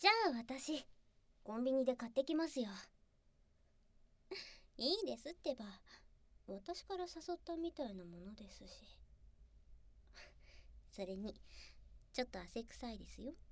じゃあ私コンビニで買ってきますよ。いいですってば、私から誘ったみたいなものですし。それにちょっと汗臭いですよ。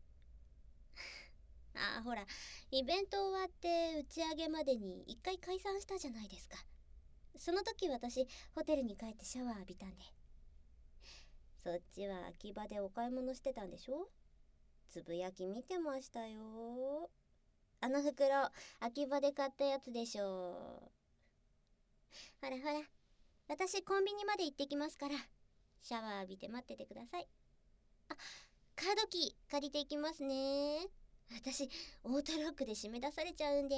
ああ、ほら、イベント終わって打ち上げまでに一回解散したじゃないですか。その時私ホテルに帰ってシャワー浴びたんで。そっちは秋葉でお買い物してたんでしょ。つぶやき見てましたよ。あの袋秋葉で買ったやつでしょ。ほらほら、私コンビニまで行ってきますから、シャワー浴びて待っててください。あ、カードキー借りていきますね。私オートロックで締め出されちゃうんで。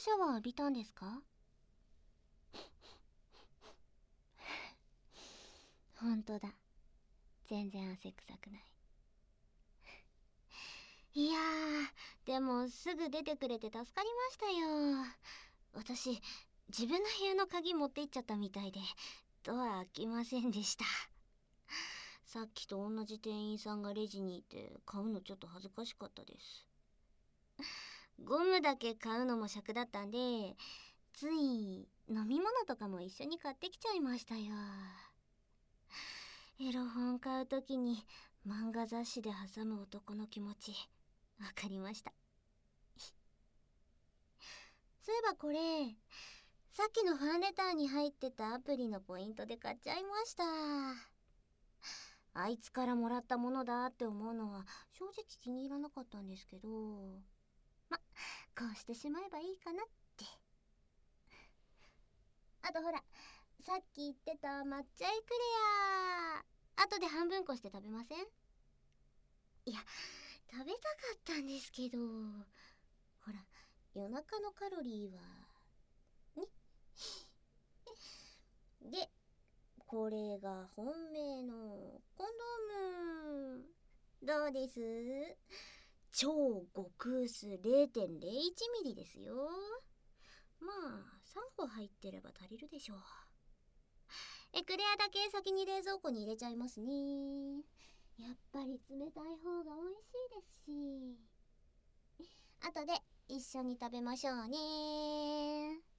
シャワー浴びたんですか？ほんとだ。全然汗臭くない。いやー、でもすぐ出てくれて助かりましたよ。私、自分の部屋の鍵持って行っちゃったみたいで、ドア開きませんでした。さっきと同じ店員さんがレジにいて、買うのちょっと恥ずかしかったです。ゴムだけ買うのも尺だったんで、つい飲み物とかも一緒に買ってきちゃいましたよ。エロ本買うときに漫画雑誌で挟む男の気持ち、わかりました。そういえばこれ、さっきのファンレターに入ってたアプリのポイントで買っちゃいました。あいつからもらったものだって思うのは正直気に入らなかったんですけど、ま、こうしてしまえばいいかなって。あとほら、さっき言ってた抹茶エクレア、後で半分こして食べません？いや、食べたかったんですけど、ほら、夜中のカロリーはね。で、これが本命のコンドーム。どうです？超極薄 0.01 ミリですよ。まあ3個入ってれば足りるでしょう。エクレアだけ先に冷蔵庫に入れちゃいますね。やっぱり冷たい方が美味しいですし、後で一緒に食べましょうね。